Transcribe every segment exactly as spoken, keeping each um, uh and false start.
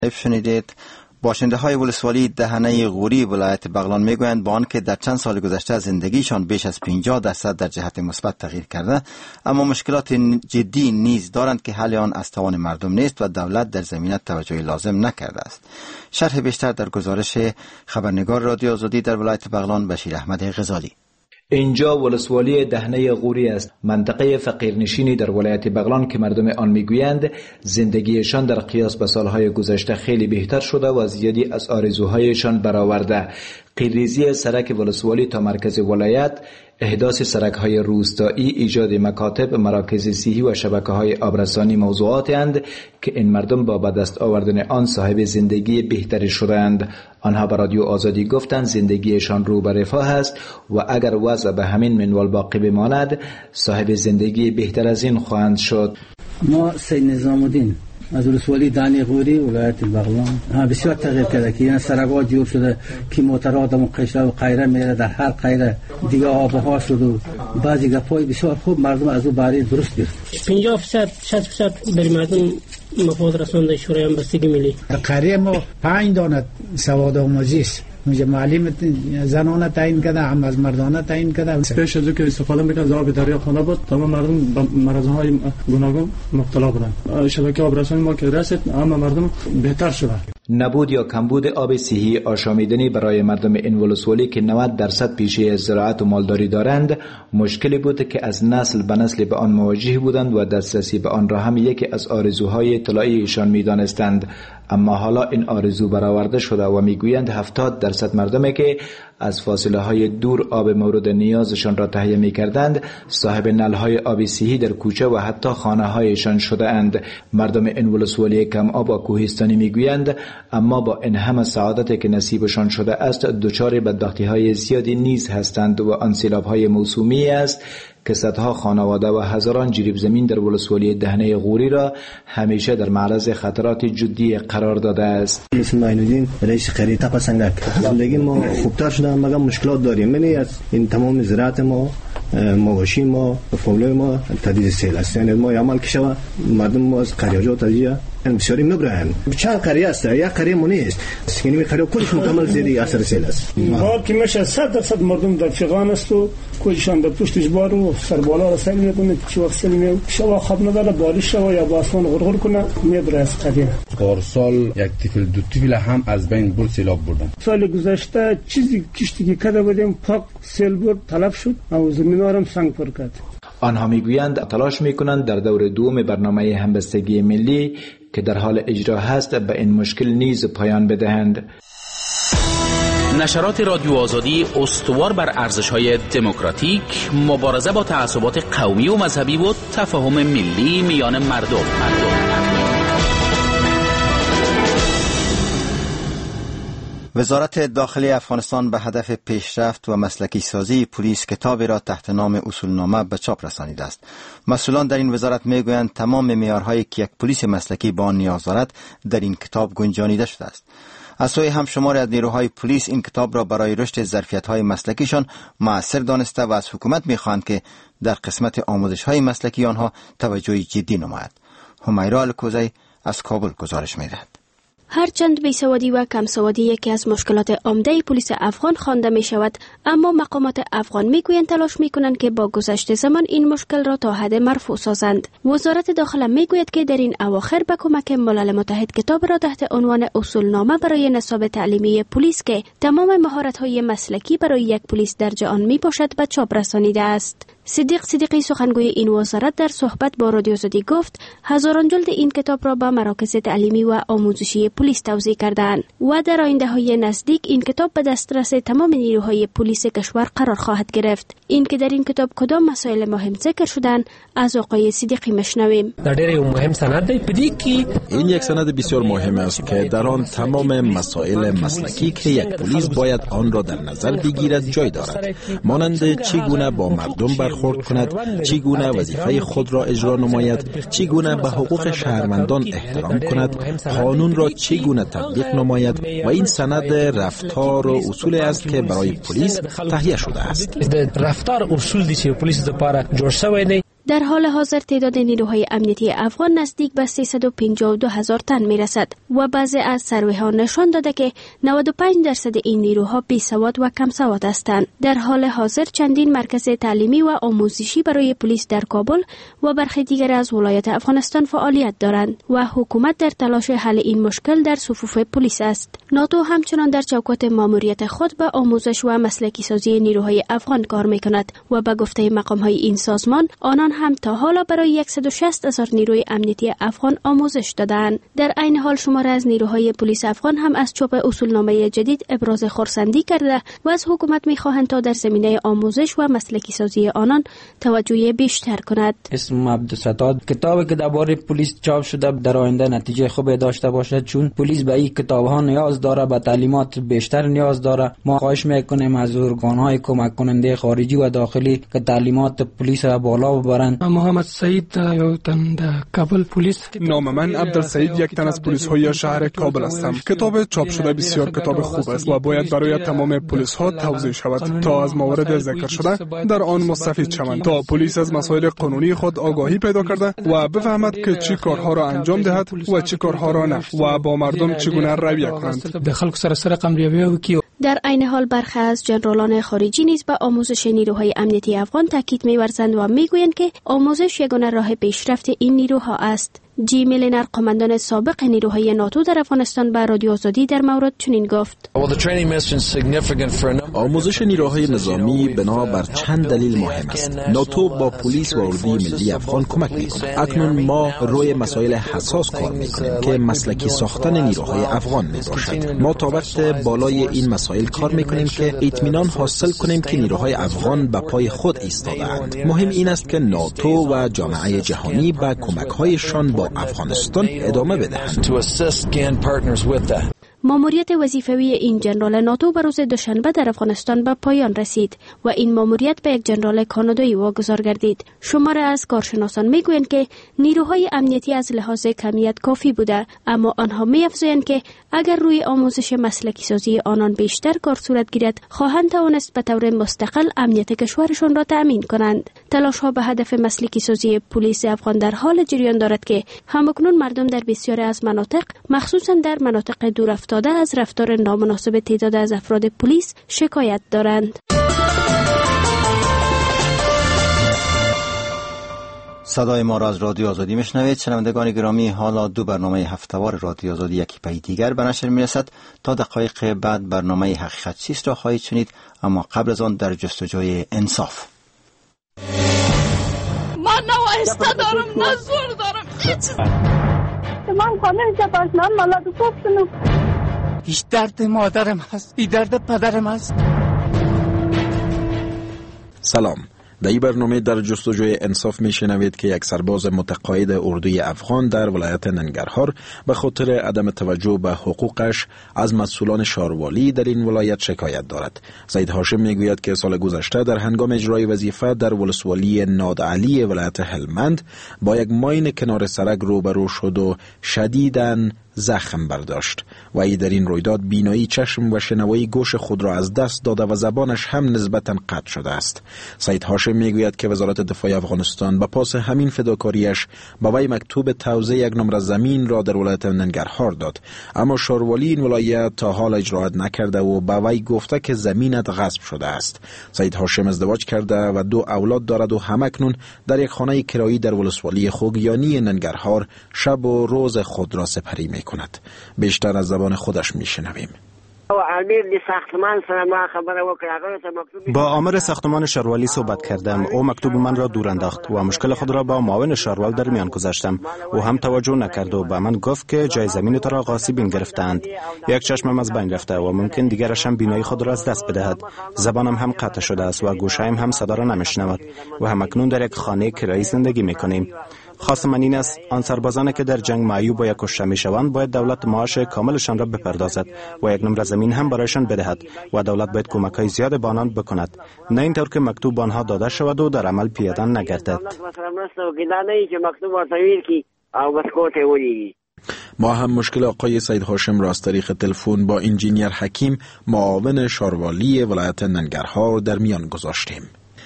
شنیدید. باشنده های ولسوالی دهنه غوری ولایت بغلان میگویند با آنکه در چند سال گذشته زندگیشان بیش از پنجاه درصد در جهت مثبت تغییر کرده، اما مشکلات جدی نیز دارند که حل آن از توان مردم نیست و دولت در زمینه توجه لازم نکرده است. شرح بیشتر در گزارش خبرنگار رادیو آزادی در ولایت بغلان بشیر احمد غزالی. اینجا ولسوالی دهنه غوری است، منطقه فقیرنشینی در ولایت بغلان که مردم آن میگویند زندگیشان در قیاس به سالهای گذشته خیلی بهتر شده و زیادی از آرزوهایشان برآورده. قیریزی سرک ولسوالی تا مرکز ولایت، احداث سرک‌های روستایی، ایجاد مکاتب، مراکز صحی و شبکه‌های آبرسانی موضوعاتی اند که این مردم با به دست آوردن آن صاحب زندگی بهتری شدند. آنها به رادیو آزادی گفتند زندگیشان رو به رفاه است و اگر وضع به همین منوال باقی بماند صاحب زندگی بهتر از این خواهند شد. ما سید نظام الدین از ولسوالی دهنه غوری ولایت بغلان ها بسیار تغییر کرده که یعنی سرک‌ها جور شده که موترات و قشر و غیره میره، در هر غیره دیگه آبها شد و بعضی گپای بسیار خوب مردم از او باری درست گرفت. پنجاه درصد شصت درصد بر مردم مفاد رسانده شورای همبستگی ملی. قریه ما پنج دانه سواد آموزی است. اونجا معلم زنانه تعیین کرده، هم از مردانه تعیین کرده. پیش از که استفاده میکنه از آب دریا خانه بود، تمام مردم به مرض‌های گوناگون مبتلا بودند. شبکه آبرسانی ما که رسید اما مردم بهتر شده. نبود یا کمبود آب صحی آشامیدنی برای مردم این ولسوالی که نود درصد پیشه از زراعت و مالداری دارند مشکلی بود که از نسل به نسل به آن مواجه بودند و دسترسی به آن را هم یکی از آرزوهای طلایی ایشان می‌دانستند. اما حالا این آرزو برآورده شده و میگویند هفتاد درصد مردمی که از فاصله های دور آب مورد نیازشان را تهیه می کردند صاحب نل های آب صحی در کوچه و حتی خانه هایشان شده اند. مردم این ولسوالی کم آب و کوهستانی میگویند اما با این همه سعادتی که نصیبشان شده است دچار بدبختی های زیادی نیز هستند و آن سیلاب های موسومی است که صدها خانواده و هزاران جریب زمین در ولسوالی دهنه غوری را همیشه در معرض خطرات جدی قرار داده است. مثل معین‌الدین رئیس قریه تپه سنگک، زندگی ما خوبتر شده مگر مشکلات داریم. یعنی از این تمام زراعت ما، مواشی ما، فولای ما تهدید سیل است. یعنی ما عمل که شود مردم ما از قریه‌ها تجیه این بسیاری میبرند. چند قریه است، یک قریه مو نیست. یعنی می قریه کلش مکمل زیادی اثر سیل است. بار که میشه صد درصد مردم در فغان است و کلشان در پشتش بار و سر بالا را سیل میکنه. چه وقت سیل می شوا خواب نداره بارش شوا یا باسمان غرغر کنه میبره از قریه. پارسال یک تیفل دو تیفل هم از بین بر سیلاب بردن. سال گذشته چیزی کشتی که کرده بودیم پاک سیل برد تلف شد و زمینارم سنگ پر کرد. آنها میگویند تلاش میکنند در دور دوم برنامه همبستگی ملی که در حال اجرا هست به این مشکل نیز پایان بدهند. نشرات رادیو آزادی استوار بر ارزش‌های دموکراتیک، مبارزه با تعصبات قومی و مذهبی و تفاهم ملی میان مردم. مردم. وزارت داخلی افغانستان به هدف پیشرفت و مسلکی سازی پلیس کتابی را تحت نام اصولنامه به چاپ رسانیده است. مسئولان در این وزارت میگویند تمام معیارهایی که یک پلیس مسلکی با آن نیاز دارد در این کتاب گنجانیده شده است. از سوی هم شماری از نیروهای پلیس این کتاب را برای رشد ظرفیت‌های مسلکیشان مؤثر دانسته و از حکومت می‌خواهند که در قسمت آموزش‌های مسلکی آنها توجه جدی نماید. همیرا الکوزی از کابل گزارش می‌دهد. هرچند بیسوادی و کمسوادی یکی از مشکلات عمده پلیس افغان خوانده می شود، اما مقامات افغان می گویند تلاش می کنند که با گذشت زمان این مشکل را تا حد مرفوع سازند. وزارت داخله می گوید که در این اواخر به کمک ملل متحد کتاب را تحت عنوان اصولنامه برای نصاب تعلیمی پلیس که تمام مهارت‌های مسلکی برای یک پلیس درج آن می باشد به چاپ رسانیده است. صدیق صدیقی سخنگوی این وزارت در صحبت با رادیو آزادی گفت هزاران جلد این کتاب را به مراکز تعلیمی و آموزشی پلیس توزیع کردند و در آینده‌های نزدیک این کتاب به دسترس تمام نیروهای پلیس کشور قرار خواهد گرفت. این که در این کتاب کدام مسائل مهم ذکر شدن از آقای صدیقی مشنویم. در ډېر مهم سند دی پدې کې این یک سند بسیار مهم است که در آن تمام مسائل مسلکی که یک پلیس باید آن را در نظر بگیرد جای دارد، مانند چگونه با مردم برخورد کند، چگونه وظیفه خود را اجرا نماید، چگونه به حقوق شهروندان احترام کند، قانون را چگونه تطبیق نماید و این سند رفتار و اصول است که برای پلیس تهیه شده است. رفتار اصول دی چې پلیس لپاره جوړ شوی دی. در حال حاضر تعداد نیروهای امنیتی افغان نزدیک به سیصد و پنجاه و دو هزار تن می رسد و بعضی از سروی ها نشان داده که نود و پنج درصد این نیروها بی سواد و کم سواد هستند. در حال حاضر چندین مرکز تعلیمی و آموزشی برای پلیس در کابل و برخی دیگر از ولایات افغانستان فعالیت دارند و حکومت در تلاش حل این مشکل در صفوف پلیس است. ناتو همچنان در چوکات ماموریت خود به آموزش و مسلکی سازی نیروهای افغان کار می کند و به گفته مقام های این سازمان آنان هم تا حالا برای صد و شصت هزار نیروی امنیتی افغان آموزش دادند. در عین حال شمار از نیروهای پلیس افغان هم از چاپ اصولنامه جدید ابراز خرسندی کرده و از حکومت می خواهند تا در زمینه آموزش و مسلکی سازی آنان توجه بیشتر کند. اسم عبدالستار کتابی که درباره پلیس چاپ شده در آینده نتیجه خوبی داشته باشد، چون پلیس به این کتاب ها نیاز داره، به تعلیمات بیشتر نیاز داره. ما خواهش میکنیم از ارگان های کمک کننده خارجی و داخلی که تعلیمات پلیس را بالا ببرند. محمد سعید یو تن در کابل پلیس. نام من عبدالسعید، یک تن از پلیس های شهر کابل هستم. کتاب چاپ شده بسیار کتاب خوب است و باید برای تمام پلیس ها توزیع شود تا از موارد ذکر شده در آن مستفید شوند، تا پلیس از مسائل قانونی خود آگاهی پیدا کرده و بفهمد که چی کارها را انجام دهد و چی کارها را نه و با مردم چگونه رویه کنند. د خلکو سره سره قمریوي وکړي. در عین حال برخی از جنرالان خارجی نیز به آموزش نیروهای امنیتی افغان تاکید می‌ورزند و میگویند که آموزش یگانه راه پیشرفت این نیروها است. جی میلینر، قماندان سابق نیروهای ناتو در افغانستان، به رادیو آزادی در مورد چنین گفت: آموزش نیروهای نظامی بنا بر چند دلیل مهم است. ناتو با پلیس و اردوی ملی افغان کمک می‌کند. اکنون ما روی مسائل حساس کار می‌کنیم که مسلکی ساختن نیروهای افغان میباشد. ما تا وقت بالای این مسائل کار می‌کنیم که اطمینان حاصل کنیم که نیروهای افغان به پای خود ایستاده‌اند. مهم این است که ناتو و جامعه جهانی به کمک‌هایشان با افغانستان ادامه بدهند. ماموریت وظیفوی این جنرال ناتو به روز دوشنبه در افغانستان به پایان رسید و این ماموریت به یک جنرال کانادایی واگذار گردید. شمار از کارشناسان میگویند که نیروهای امنیتی از لحاظ کمیت کافی بوده، اما آنها می‌افزایند که اگر روی آموزش مسلکی سازی آنان بیشتر کار صورت گیرد، خواهند توانست به طور مستقل امنیت کشورشان را تأمین کنند. تلاش‌ها به هدف مسلکی سازی پلیس افغان در حال جریان دارد که همکنون مردم در بسیاری از مناطق، مخصوصاً در مناطق دورافتاده، از رفتار نامناسب تعداد از افراد پلیس شکایت دارند. صدای ما را از رادیو آزادی میشنوید. شنوندگان گرامی، حالا دو برنامه هفته‌وار رادیو آزادی یکی پای دیگر به نشر میرسد. تا دقایق بعد برنامه حقیقت چیست را خواهید شنید، اما قبل از آن در جستجوی انصاف. من نه وایسته دارم نه زور دارم هیچ. من خانه جباشنان مالاد گفتنم. هیچ درد مادرم هست، هیچ درد پدرم هست. سلام. در این برنامه در جستجوی انصاف میشنوید که یک سرباز متقاعد اردوی افغان در ولایت ننگرهار به خاطر عدم توجه به حقوقش از مسئولان شاروالی در این ولایت شکایت دارد. سید هاشم میگوید که سال گذشته در هنگام اجرای وظیفه در ولسوالی نادعلی ولایت هلمند با یک ماین کنار سرک روبرو شد و شدیداً زخم برداشت و ای در این رویداد بینایی چشم و شنوایی گوش خود را از دست داده و زبانش هم نسبتاً قطع شده است. سید هاشم میگوید که وزارت دفاع افغانستان به پاس همین فداکاریش به وی مکتوب توزیع یک نمره زمین را در ولایت ننگرهار داد، اما شاروالی این ولایت تا حال اجرات نکرده و به وی گفته که زمینت غصب شده است. سید هاشم ازدواج کرده و دو اولاد دارد و همکنون در یک خانه کرایی در ولسوالی خوگیانی ننگرهار شب و روز خود را سپری می کند. بیشتر از زبان خودش میشنویم. با آمر ساختمان شاروالی صحبت کردم. او مکتوب من را دور انداخت و مشکل خود را با معاون شاروال در میان گذاشتم. او هم توجه نکرد و به من گفت که جای زمین تو را غاصبین گرفتند. یک چشمم از بین رفته و ممکن دیگرش هم بینایی خود را از دست بدهد. زبانم هم قطع شده است و گوشایم هم صدا را نمیشنود و همکنون در یک خانه کرایی زندگی میکنیم. خواست من این است آن سربازانی که در جنگ معیوب و یا کشته میشوند باید دولت معاش کاملشان را بپردازد و یک نمره زمین هم برایشان بدهد و دولت باید کمک‌های زیاد به آنان بکند، نه اینطور که مکتوب آنها داده شود و در عمل پیاده نگردد. ما هم مشکل آقای سید هاشم را از طریق تلفن با انجینیر حکیم معاون شاروالی ولایت ننگرهار در میان گذاشتیم.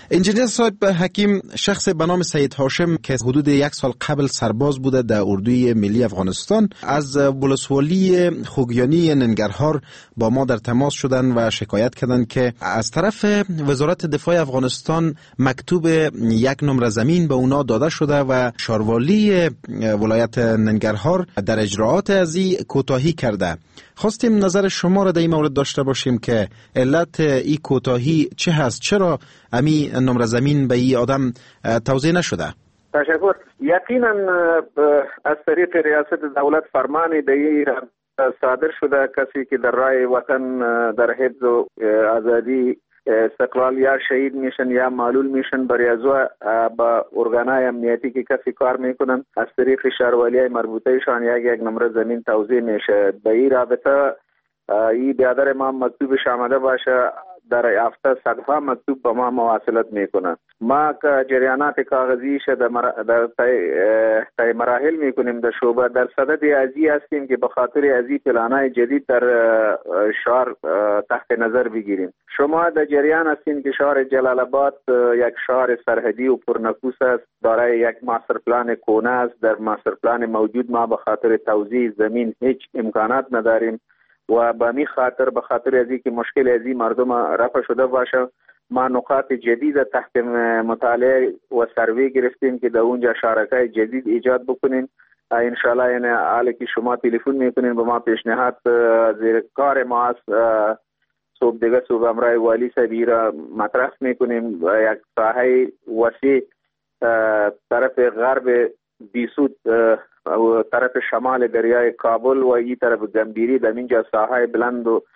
انجینیر صاحب حکیم، شخص به نام سید هاشم که حدود یک سال قبل سرباز بوده در اردوی ملی افغانستان، از ولسوالی خوگیانی ننگرهار با ما در تماس شدن و شکایت کردند که از طرف وزارت دفاع افغانستان مکتوب یک نمره زمین به اونا داده شده و شاروالی ولایت ننگرهار در اجراعات از این کوتاهی کرده. خواستیم نظر شما را در این مورد داشته باشیم که علت این کوتاهی چه هست؟ چرا امی نمره زمین به این آدم توزیع نشده؟ تشکر. یقینا از طریق ریاست دولت فرمانی دیگه صادر شده کسی که در راه وطن در حفظ و آزادی استقلال یا شهید میشن یا معلول میشن، برای ازو با ارگانای امنیتی که کسی کار میکنن از طریق شهروالی مربوطهشان یک یک نمره زمین توزیع میشه. به این رابطه این بیادر ما مکتوبش آمده باشه، در هفته صدها مکتوب به ما مواصلت میکنن. ما که جریانات کاغذی شه در, مر... در تای مراحل میکنیم در شعبه، در صدد ازی هستیم که به خاطر ازی پلانای جدید در شهر تحت نظر بگیریم. شما در جریان هستین که شهر جلال آباد یک شهر سرحدی و پرنفوس است، دارای یک ماستر پلان کونه است. در ماستر پلان موجود ما به خاطر توزیع زمین هیچ امکانات نداریم و به می خاطر به خاطر ازی که مشکل ازی مردم رفع شده باشه، ما نقاط جدید تحت مطالعه و سروی گرفتیم که در اونجا شارکای جدید ایجاد بکنیم. انشالله یعنی حالی که شما تلفن میکنین به ما پیشنهاد زیر کار ما است، صبح دیگه صبح امرای والی صاحبی را مطرح میکنیم. یک ساحه وسیع طرف غرب بیسود و طرف شمال دریای کابل و این طرف گمبیری در اینجا ساحه بلند و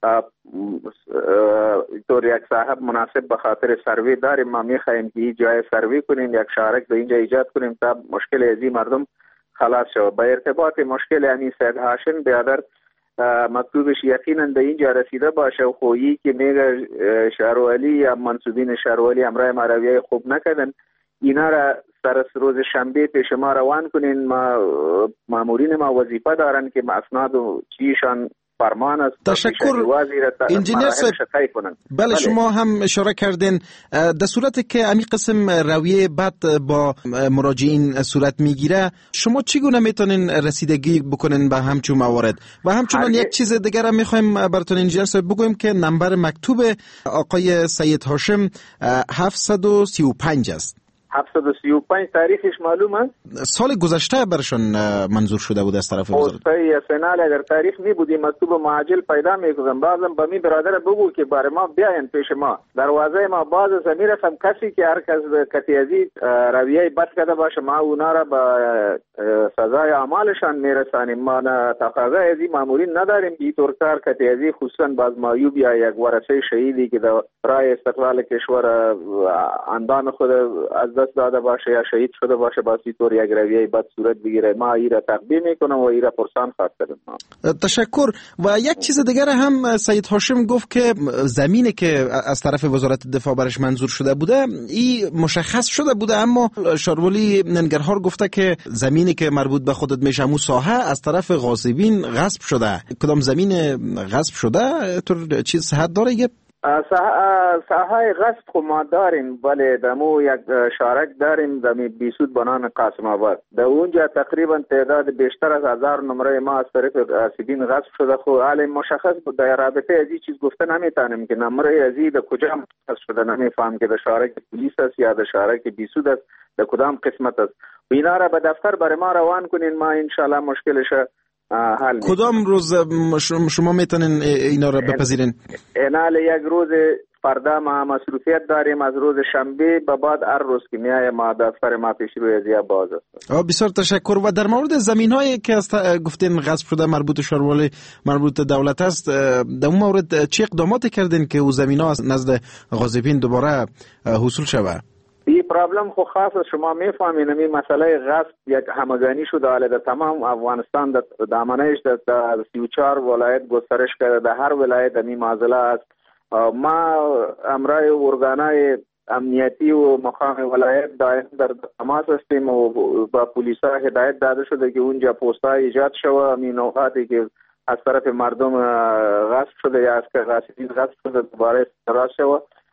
طور یک ساحه مناسب به خاطر سروی داریم. ما میخواهیم که این جای سروی کنیم، یک شارک در اینجا ایجاد کنیم تا مشکل ازی مردم خلاص شود. با ارتباط مشکل همین سید هاشم بیادر مکتوبش یقینا در اینجا رسیده باشه و خویی که میگه شهروالی یا منصوبین شهروالی امرای مرویه خوب نکردن، اینا را سر روز شنبه پیش ما روان کنین. ما مامورین ما وظیفه دارن که اسناد و چیشان فرمان است. تشکر انجینیر صاحب. بله شما هم اشاره کردین در صورتی که امی قسم رویه بد با مراجعین صورت میگیره، شما چگونه میتونین رسیدگی بکنین به همچون موارد؟ و همچنان یک چیز دیگر هم میخوایم براتون انجینیر صاحب بگویم که نمبر مکتوب آقای سید هاشم هفتصد و سی و پنج است. هفتصد و سی و پنج تاریخش معلوم است؟ سال گذشته برشان منظور شده بود از طرف وزارت. اوستی سنال اگر تاریخ می بودی مکتوب معاجل پیدا میکنم. بعضم به می برادر بگو که بار ما بیاین پیش ما دروازه ما باز است. میرسم کسی که هر کس کتی ازی رویه بد کرده باشه ما اونا را با سزای اعمالشان میرسانیم. ما تقاضا ازی مامورین نداریم که طور کار کتی ازی خصوصا باز مایوب یا یک ورثه شهیدی که در راه استقلال کشور اندام خود از دست داده باشه یا شهید شده باشه، باسی طور یک رویه بد صورت بگیره. ما ای را تقدیم میکنم و ای را پرسان خواست کردم. تشکر. و یک چیز دیگر هم سید هاشم گفت که زمینی که از طرف وزارت دفاع برش منظور شده بوده ای مشخص شده بوده، اما شاروالی ننگرهار گفته که زمینی که مربوط به خودت میشه مو ساحه از طرف غاصبین غصب شده. کدام زمین غصب شده؟ تو چیز صحت داره؟ یه ساحه غصب خو ما داریم، ولی دمو یک شارک داریم دمی بیسود بنان قاسم آباد. در اونجا تقریبا تعداد بیشتر از هزار نمره ما از طریق غاصبین غصب شده. خو حالی مشخص بود در رابطه ازی چیز گفته نمیتونیم که نمره ازی در کجا مشخص شده. نمیفهم که در شارک پلیس است یا در شارک بیسود است، در کدام قسمت است. و اینا را به دفتر برای ما روان کنین، ما انشالله مشکلش حل. کدام روز شما میتونین اینا را بپذیرین؟ اینال یک روز فردا ما مصروفیت داریم، از روز شنبه به بعد هر روز که میای ما دفتر ما پیش روی ازیا باز است. بسیار تشکر. و در مورد زمین هایی که گفتین غصب شده مربوط شهروالی مربوط دولت است، در اون مورد چه اقداماتی کردین که او زمین ها نزد غاصبین دوباره حصول شود؟ این پرابلم خو خاص شما میفهمین. این مسئله غصب یک همگانی شده حالا در تمام افغانستان در دامنهش در سی و چهار ولایت گسترش کرده. در هر ولایت این معضله است. ما امرای ارگانای امنیتی و مقام ولایت دائم در تماس هستیم و با پلیسا هدایت داده شده که اونجا پست‌های ایجاد شود. این نوعاتی که از طرف مردم غصب شده یا از که غاصبین غصب شده دوباره استراحت شود.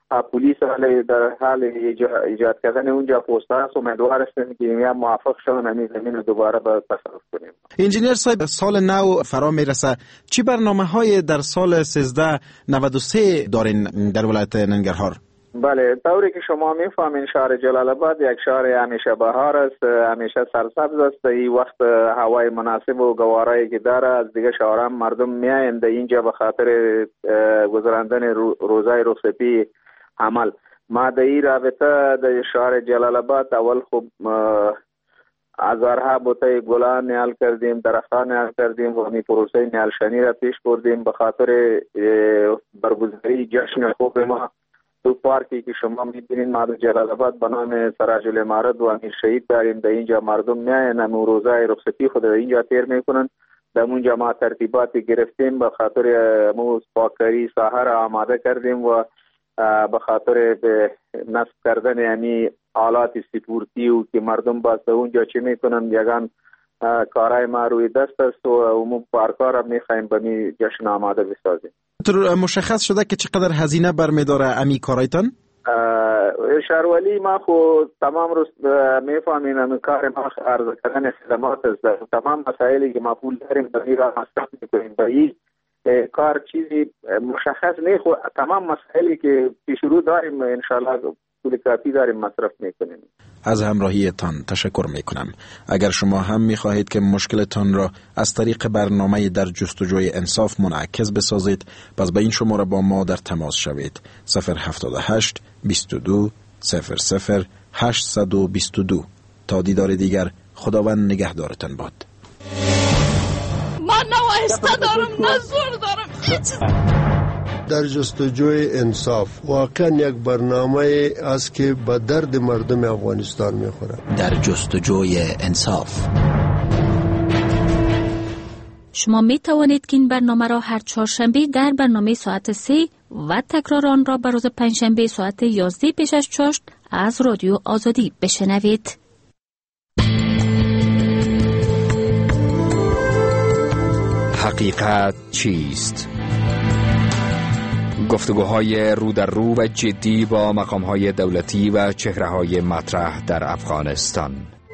پلیس حال در حال ایجاد کردن اونجا پست هست. امیدوار هستیم که یا موافق شون همین زمین دوباره به تصرف کنیم. انجینیر صاحب، سال نو فرا میرسه، چی برنامه های در سال سیزده نود و سه دارین در ولایت ننگرهار؟ بله، طوری که شما میفهمین شهر جلال آباد یک شهر همیشه بهار است، همیشه سرسبز است. این وقت هوای مناسب و گوارایی که داره، از دیگه شهرها مردم میایند اینجا به خاطر گذراندن روزای رخصتی عمل. ما در این رابطه در شهر جلال آباد اول خوب هزارها بوته گلان نیال کردیم، درختان نیال کردیم و می پروسه نیالشنی را پیش بردیم به خاطر برگزاری جشن خوب ما. تو پارکی که شما میبینید ما در جلال آباد به نام سراج الامارت و امیر شهید داریم. در اینجا مردم میاین و روزای رخصتی خود در اینجا تیر میکنن. در اونجا ما ترتیباتی گرفتیم به خاطر مو پاکری ساحه را آماده کردیم و به خاطر به نصب کردن یعنی آلات سپورتی و که مردم باز در اونجا چی میکنن یگان کارهای ما روی دست است و امو پارکا را میخوایم به می جشن آماده بسازیم. مشخص شده که چقدر هزینه برمیداره امی کارایتان؟ شهرولی ما خود تمام روز میفهمین امی کار ما عرض کردن خدمات است. تمام مسائلی که ما پول داریم در این را مصرف میکنیم. به این کار چیزی مشخص نه، خود تمام مسائلی که پیش رو داریم انشالله پول کافی داریم مصرف میکنیم. از همراهیتان تشکر میکنم. اگر شما هم میخواهید که مشکلتان را از طریق برنامه در جستجوی انصاف منعکس بسازید، پس به این شماره با ما در تماس شوید. صفر هفتاد و هشت بیست و دو صفر صفر هشتصد و بیست و دو. تا دیدار دیگر، خداوند نگهدارتان باد. من نه آهسته دارم نه زور دارم هیچ. در جستجوی انصاف واقعا یک برنامه است که به درد مردم افغانستان میخوره. در جستجوی انصاف شما می توانید که این برنامه را هر چهارشنبه در برنامه ساعت سه و تکرار آن را به روز پنجشنبه ساعت یازده پیش از چاشت از رادیو آزادی بشنوید. حقیقت چیست؟ گفتگوهای رو در رو و جدی با مقامهای دولتی و چهره‌های مطرح در افغانستان.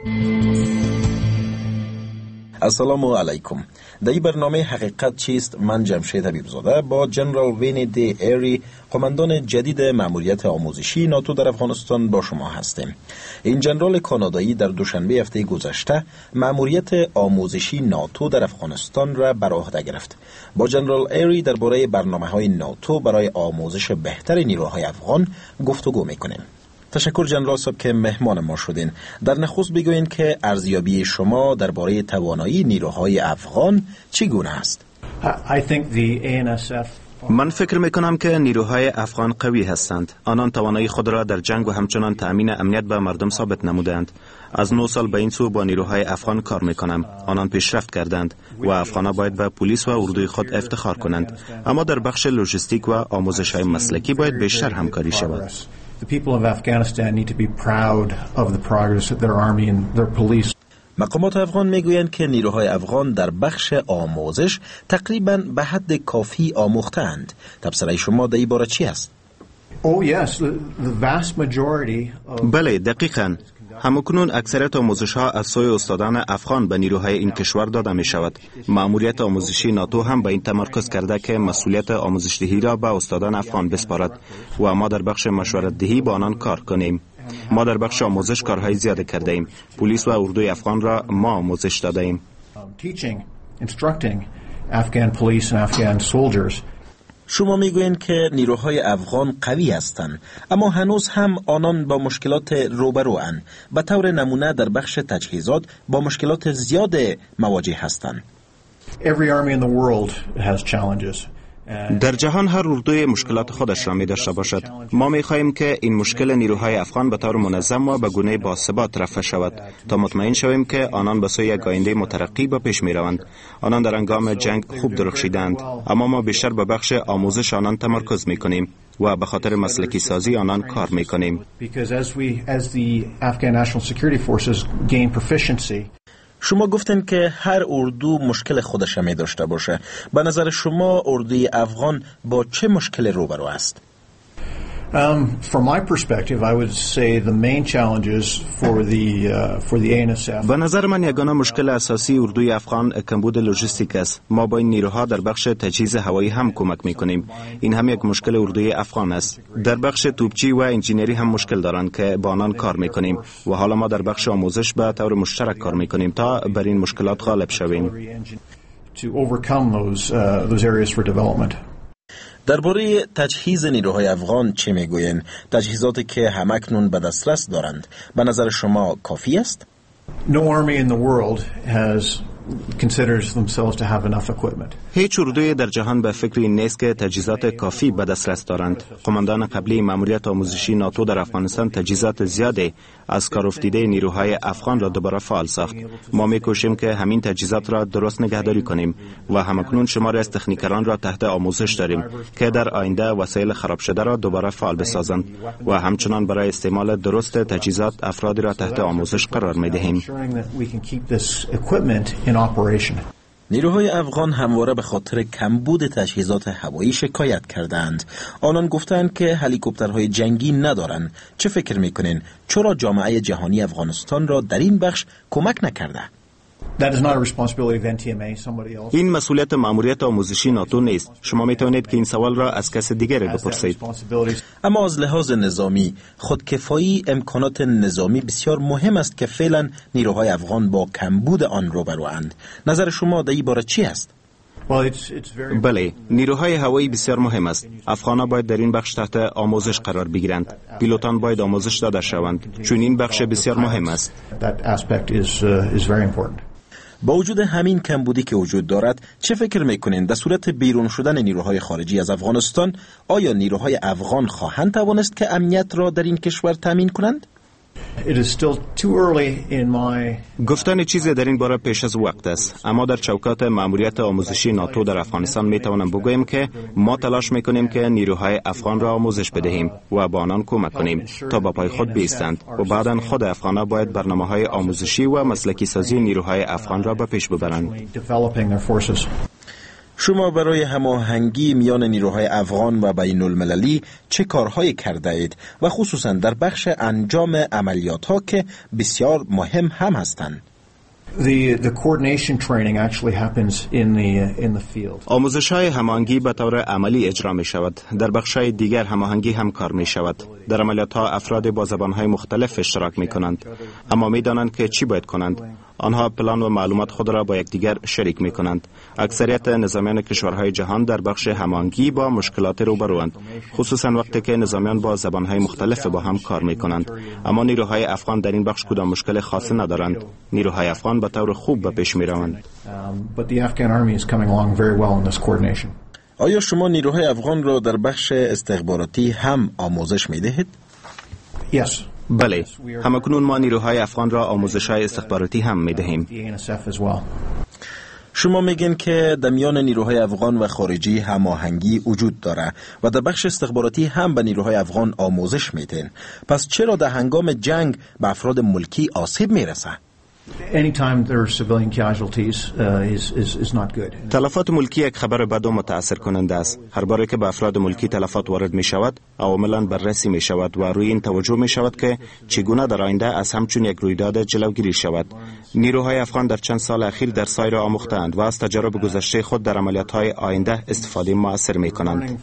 السلام علیکم. در این برنامه حقیقت چیست، من جمشید حبیبزاده با جنرال وینی دی ایری، قماندان جدید مأموریت آموزشی ناتو در افغانستان با شما هستیم. این جنرال کانادایی در دوشنبه هفته گذشته مأموریت آموزشی ناتو در افغانستان را بر عهده گرفت. با جنرال ایری درباره برنامه‌های ناتو برای آموزش بهتر نیروهای افغان گفتگو می‌کنیم. تشکر جنرال صاحب که مهمان ما شدین. در نخست بگوین که ارزیابی شما درباره توانایی نیروهای افغان چگونه است؟ من فکر میکنم که نیروهای افغان قوی هستند. آنان توانایی خود را در جنگ و همچنان تأمین امنیت به مردم ثابت نمودند. از نه سال به این سو با نیروهای افغان کار میکنم. آنان پیشرفت کردند و افغانها باید به پلیس و اردوی خود افتخار کنند. اما در بخش لوجستیک و آموزش های مسلکی باید بیشتر همکاری شود. The people of Afghanistan need to be proud of the progress of their army and their police. مقامات افغان میگویند که نیروهای افغان در بخش آموزش تقریباً به حد کافی آموختند. تبصره شما در این باره چی است؟ Oh yes, the, the vast majority of... بله، دقیقاً. همکنون اکثریت آموزش ها از سوی استادان افغان به نیروهای این کشور داده می شود. مأموریت آموزشی ناتو هم به این تمرکز کرده که مسئولیت آموزش دهی را به استادان افغان بسپارد و ما در بخش مشورت دهی با آنان کار کنیم. ما در بخش آموزش کارهای زیاده کرده ایم. پلیس و اردوی افغان را ما آموزش داده ایم. Teaching, instructing Afghan police and Afghan soldiers. شما میگویند که نیروهای افغان قوی هستند، اما هنوز هم آنان با مشکلات روبرو اند. به طور نمونه در بخش تجهیزات با مشکلات زیاد مواجه هستند. Every army in the world has challenges. در جهان هر اردوی مشکلات خودش را می داشته باشد. ما می خواهیم که این مشکل نیروهای افغان به طور منظم و به گونه باثبات رفع شود تا مطمئن شویم که آنان به سوی یک آینده مترقی به پیش می روند. آنان در هنگام جنگ خوب درخشیدند، اما ما بیشتر به بخش آموزش آنان تمرکز می کنیم و به خاطر مسلکی سازی آنان کار می کنیم. شما گفتن که هر اردو مشکل خودش می داشته باشه. به نظر شما اردوی افغان با چه مشکل روبرو است؟ Um, from my perspective, I would say the main challenges for the uh, for the A N S F. به نظر من یگانه مشکل اساسی اردوی افغان کمبود لوجستیک است. ما با این نیروها در بخش تجهیز هوایی هم کمک میکنیم. این هم یک مشکل اردوی افغان است. در بخش توپچی و انجینری هم مشکل دارند که با آنان کار میکنیم و حالا ما در بخش آموزش به طور مشترک کار میکنیم تا بر این مشکلات غالب شویم. To overcome those uh, those areas for development. درباره تجهیز نیروهای افغان چه میگوین؟ تجهیزاتی که همکنون به دسترس دارند به نظر شما کافی است؟ No army in the world has considers themselves to have enough equipment. هیچ اردوی در جهان به فکر این نیست که تجهیزات کافی به دسترس دارند. قماندان قبلی ماموریت آموزشی ناتو در افغانستان تجهیزات زیادی از کار افتیده نیروهای افغان را دوباره فعال ساخت. ما می‌کوشیم که همین تجهیزات را درست نگهداری کنیم و همکنون شماری از تکنیکران را تحت آموزش داریم که در آینده وسایل خراب شده را دوباره فعال بسازند و همچنان برای استعمال درست تجهیزات افرادی را تحت آموزش قرار می‌دهیم. نیروهای افغان همواره به خاطر کمبود تجهیزات هوایی شکایت کردند. آنان گفتند که هلیکوپترهای جنگی ندارند. چه فکر میکنین؟ چرا جامعه جهانی افغانستان را در این بخش کمک نکرده؟ این مسئولیت ماموریت آموزشی ناتو نیست. شما می توانید که این سوال را از کس دیگری بپرسید. اما از لحاظ نظامی خودکفایی امکانات نظامی بسیار مهم است که فعلا نیروهای افغان با کمبود آن روبروند. نظر شما در این باره چی است؟ بله، نیروهای هوایی بسیار مهم است. افغان‌ها باید در این بخش تحت آموزش قرار بگیرند. پیلوتان باید آموزش داده شوند چون این بخش بسیار مهم است. با وجود همین کمبودی که وجود دارد، چه فکر میکنین در صورت بیرون شدن نیروهای خارجی از افغانستان آیا نیروهای افغان خواهند توانست که امنیت را در این کشور تامین کنند؟ گفتن چیزی در این باره پیش از وقت است، اما در چوکات ماموریت آموزشی ناتو در افغانستان می توانم بگویم که ما تلاش میکنیم که نیروهای افغان را آموزش بدهیم و با آنان کمک کنیم تا با پای خود بایستند و بعداً خود افغان‌ها باید برنامه‌های آموزشی و مسلکی سازی نیروهای افغان را به پیش ببرند. شما برای هماهنگی میان نیروهای افغان و بین المللی چه کارهایی کرده اید و خصوصا در بخش انجام عملیات ها که بسیار مهم هم هستند؟ The, the coordination training actually happens in the in the field. آموزش های هماهنگی به طور عملی اجرا می شود. در بخش های دیگر هماهنگی هم کار می شود. در عملیات ها افراد با زبان های مختلف اشتراک می کنند، اما می دانند که چی باید کنند. آنها پلان و معلومات خود را با یکدیگر شریک می کنند. اکثریت نظامیان کشورهای جهان در بخش هماهنگی با مشکلات روبروند، خصوصا وقتی که نظامیان با زبان های مختلف با هم کار می کنند. اما نیروهای افغان در این بخش کدام مشکل خاصی ندارند. نیروهای افغان به طور خوب به پیش می روند. آیا شما نیروهای افغان را در بخش استخباراتی هم آموزش می دهید؟ Yes. بله، همکنون ما نیروهای افغان را آموزش های استخباراتی هم می دهیم. شما میگین که در میان نیروهای افغان و خارجی هماهنگی وجود داره و در بخش استخباراتی هم به نیروهای افغان آموزش میدین. پس چرا در هنگام جنگ به افراد ملکی آسیب میرسه؟ تلفات ملکی یک خبر بد و متاثر کننده است. هر باره که به افراد ملکی تلفات وارد می شود، عواملاً بررسی می شود و روی این توجه می شود که چگونه در آینده از همچون یک رویداد جلوگیری شود. نیروهای افغان در چند سال اخیر در سایر آموختند و از تجارب گذشته خود در عملیات های آینده استفاده مؤثر می کنند.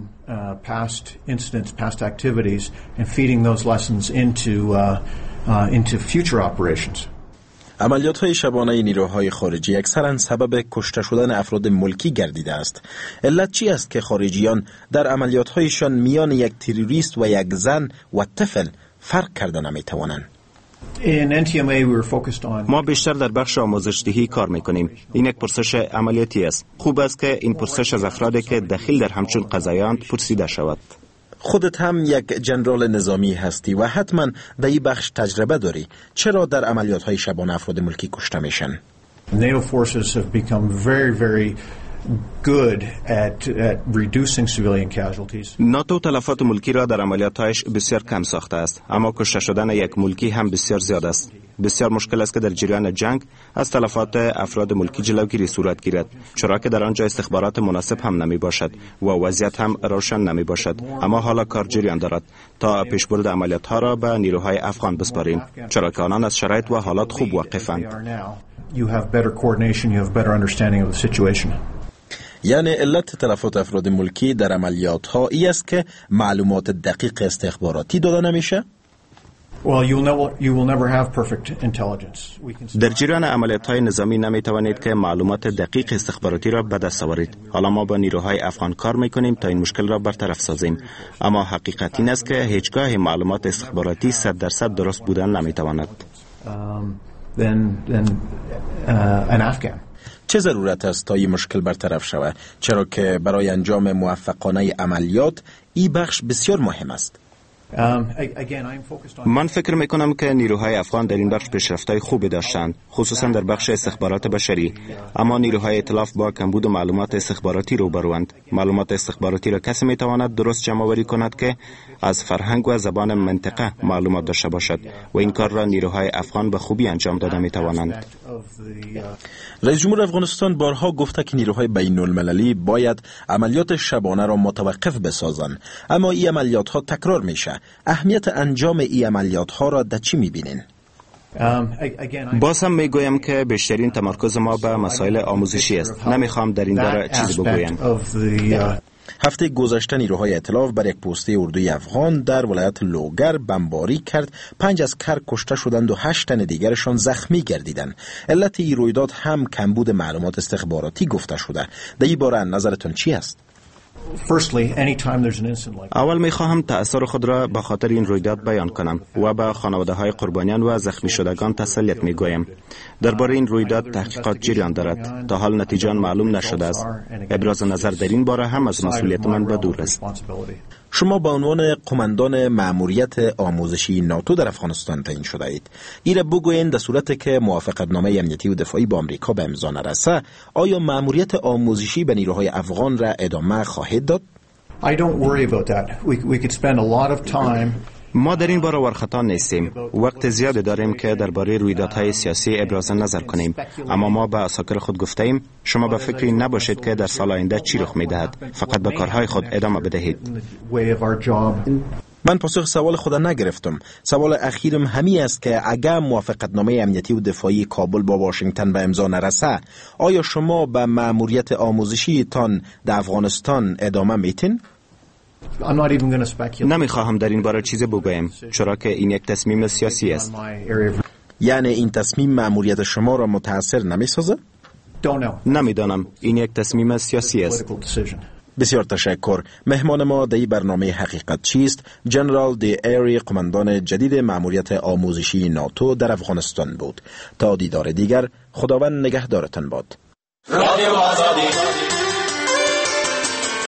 عملیات های شبانه نیروهای خارجی اکثرا سبب کشته شدن افراد ملکی گردیده است. علت چی است که خارجیان در عملیات هایشان میان یک تروریست و یک زن و طفل فرق کرده نمی توانند؟ ما بیشتر در بخش آموزش‌دهی کار میکنیم. این یک پرسش عملیاتی است. خوب است که این پرسش از افرادی که دخیل در همچون قضایاند پرسیده شود. خودت هم یک جنرال نظامی هستی و حتما در این بخش تجربه داری. چرا در عملیات های شبانه افراد ملکی کشته میشن؟ NATO forces have become very very good at at reducing civilian casualties. ناتو تلفات ملکی را در عملیاتش بسیار کم ساخته است، اما کشته شدن یک ملکی هم بسیار زیاد است. بسیار مشکل است که در جریان جنگ از تلفات افراد ملکی جلوگیری صورت گیرد، چرا که در آنجا استخبارات مناسب هم نمی باشد و وضعیت هم روشن نمی باشد. اما حالا کار جریان دارد تا پیشبرد عملیات ها را به نیروهای افغان بسپاریم، چرا که آنان از شرایط و حالات خوب واقفند. یعنی علت تلفات افراد ملکی در عملیات ها ای است که معلومات دقیق استخباراتی داده نمیشه؟ در جریان عملیات های نظامی نمی توانید که معلومات دقیق استخباراتی را به دست آورید. حالا ما با نیروهای افغان کار میکنیم تا این مشکل را برطرف سازیم، اما حقیقت این است که هیچگاه معلومات استخباراتی صد درصد درست بودن نمی تواند. چه ضرورت است تا این مشکل برطرف شود؟ چرا که برای انجام موفقانه عملیات این بخش بسیار مهم است. من فکر میکنم که نیروهای افغان در این بخش پیشرفت‌های خوبی داشتند، خصوصا در بخش استخبارات بشری، اما نیروهای ائتلاف با کمبود معلومات استخباراتی روبروند. معلومات استخباراتی را کسی میتواند درست جمع آوری کند که از فرهنگ و زبان منطقه معلومات داشته باشد و این کار را نیروهای افغان به خوبی انجام داده میتوانند. رئیس جمهور افغانستان بارها گفته که نیروهای بین المللی باید عملیات شبانه را متوقف بسازند، اما این عملیات ها تکرار میشه. اهمیت انجام این عملیات ها را در چی میبینین؟ باز هم میگویم که بیشترین تمرکز ما به مسائل آموزشی است. نمیخوام در این باره چیزی بگویم. هفته گذشته نیروهای ائتلاف بر یک پوسته اردوی افغان در ولایت لوگر بمباری کرد. پنج اسکر کشته شدند و هشت تن دیگرشان زخمی گردیدند. علت این رویداد هم کمبود معلومات استخباراتی گفته شده. در این باره نظرتون چی است؟ اول میخواهم تأثیر خود را به خاطر این رویداد بیان کنم و به خانواده های قربانیان و زخمی شدگان تسلیت میگویم. درباره این رویداد تحقیقات جریان دارد. تا حال نتیجه معلوم نشده است. ابراز نظر در این باره هم از مسئولیت من به دور است. شما به عنوان قماندان مأموریت آموزشی ناتو در افغانستان تعیین شده اید. ایره بگویند در صورت که موافقتنامه امنیتی و دفاعی با آمریکا به امضا نرسه، آیا مأموریت آموزشی به نیروهای افغان را ادامه خواهید داد؟ ما در این باره ورخطا نیستیم. وقت زیادی داریم که درباره رویدادهای سیاسی ابراز نظر کنیم، اما ما به عساکر خود گفتیم شما به فکری نباشید که در سال آینده چی رخ می‌دهد، فقط به کارهای خود ادامه بدهید. من پاسخ سوال خود نگرفتم. سوال اخیرم همی است که اگر موافقتنامه امنیتی و دفاعی کابل با واشنگتن به امضا نرسه، آیا شما به مأموریت آموزشی تان در افغانستان ادامه میتین؟ نمیخواهم در این باره چیزی بگویم، چرا که این یک تصمیم سیاسی است. یعنی این تصمیم مأموریت شما را متاثر نمیسازه؟ نمیدانم. این یک تصمیم سیاسی است. بسیار تشکر. مهمان ما در برنامه حقیقت چیست جنرال دی ایری، قماندان جدید مأموریت آموزشی ناتو در افغانستان بود. تا دیدار دیگر، خداوند نگهدارتان باد. رادیو آزادی.